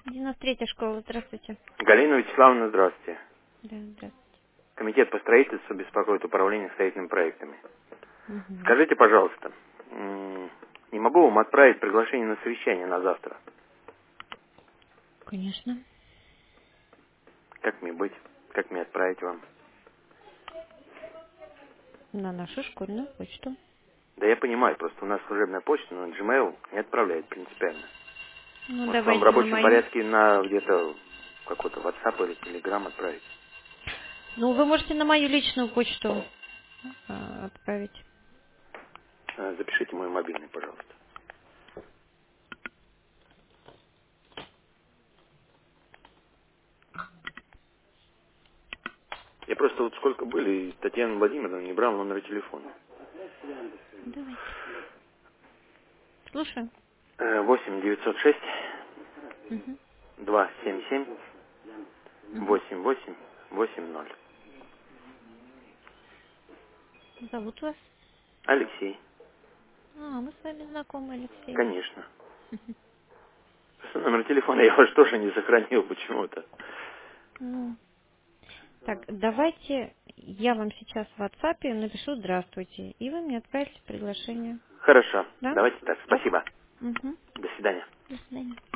93-я школа, здравствуйте. Галина Вячеславовна, здравствуйте. Да, здравствуйте. Комитет по строительству беспокоит управление строительными проектами. Угу. Скажите, пожалуйста, не могу вам отправить приглашение на совещание на завтра? Конечно. Как мне быть? Как мне отправить вам? На нашу школьную почту. Да я понимаю, просто у нас служебная почта, но Gmail не отправляет принципиально. Ну, Может, вам в давайте на рабочем мою. порядке на где-то какой-то WhatsApp или Telegram отправить? Ну, вы можете на мою личную почту отправить. Запишите мой мобильный, пожалуйста. Я просто вот сколько были, и Татьяна Владимировна не брала номера телефона. Давайте. Слушаю. 8 906 Угу. 277 Угу. 8880. Зовут вас? Алексей. Мы с вами знакомы, Алексей. Конечно. Просто номер телефона я ваш тоже не сохранил почему-то. Ну, так, давайте я вам сейчас в WhatsApp напишу «Здравствуйте», и вы мне отправите приглашение. Хорошо. Да? Давайте так. Ок. Спасибо. Угу. До свидания. До свидания.